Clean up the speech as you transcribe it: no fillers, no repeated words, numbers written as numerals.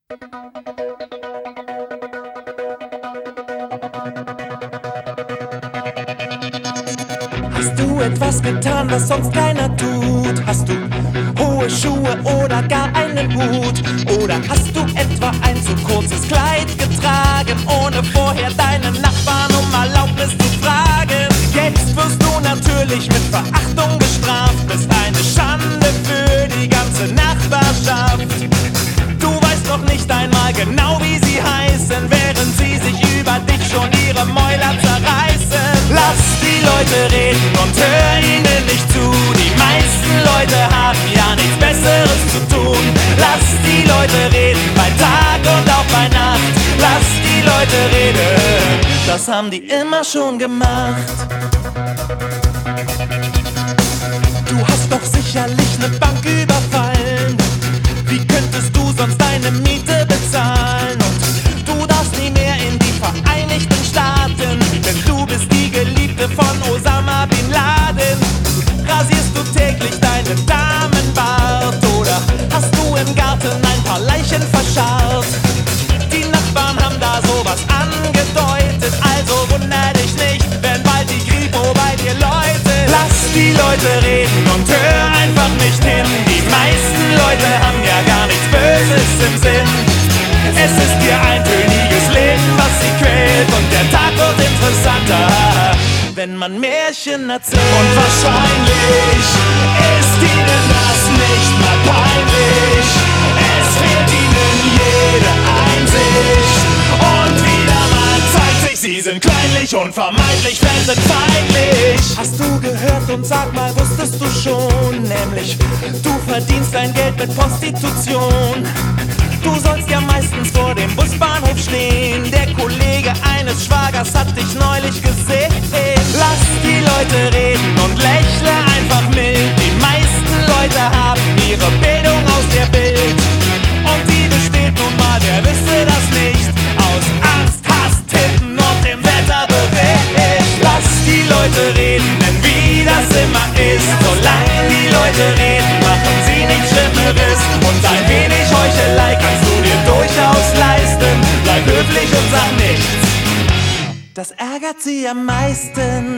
Hast du etwas getan, was sonst keiner tut? Hast du hohe Schuhe oder gar einen Hut? Oder hast du etwa ein zu kurzes Kleid getragen, ohne vorher deinen Nachbarn um Erlaubnis zu fragen? Jetzt wirst du natürlich mit Verachtung bestraft, bist eine Schande für die ganze Nachbarschaft. Du weißt noch nicht einmal genau, wie sie heißen, während sie sich über dich schon ihre Mäuler zerreißen. Lass die Leute reden und hör ihnen nicht zu. Die meisten Leute haben ja nichts Besseres zu tun. Lass die Leute reden bei Tag und auch bei Nacht. Lass die Leute reden, das haben die immer schon gemacht. Du hast doch sicherlich eine Bank überfallen. Wie könntest du sonst deine Miete bezahlen? Und du darfst nie mehr in die Vereinigten Staaten, denn du bist die Geliebte von Osama Bin Laden. Rasierst du täglich deinen Damenbart oder hast du im Garten ein paar Leichen verscharrt? Die Nachbarn haben da sowas angedeutet, also wunder dich nicht, wenn bald die Kripo bei dir läutet. Lass die Leute reden und hör einfach nicht hin. Die meisten Leute haben ja gar nichts Böses im Sinn. Es ist ihr eintöniges Leben, was sie quält, und der Tag wird interessanter, wenn man Märchen erzählt. Und wahrscheinlich ist ihnen das nicht mal peinlich. Es fehlt ihnen jede Einsicht. Und wieder mal zeigt sich, sie sind kleinlich und vermeintlich fremdenfeindlich. Hast du gehört und sag mal, wusstest du schon? Nämlich, du verdienst dein Geld mit Prostitution. Du sollst ja meistens vor dem Busbahnhof stehen. Der Kollege eines Schwagers hat dich neulich gesehen. Lass die Leute reden und lächle einfach mild. Die meisten Leute haben ihre Bildung aus der Bild. Und die besteht nun mal, wer wüsste das nicht, aus Angst, Hass, Titten und dem Wetterbericht. Lass die Leute reden, denn wie das immer ist, solange die Leute reden, machen sie nichts Schlimmeres. Und ein wenig Heuchelei kannst du dir durchaus leisten. Bleib höflich und sag nichts, das ärgert sie am meisten.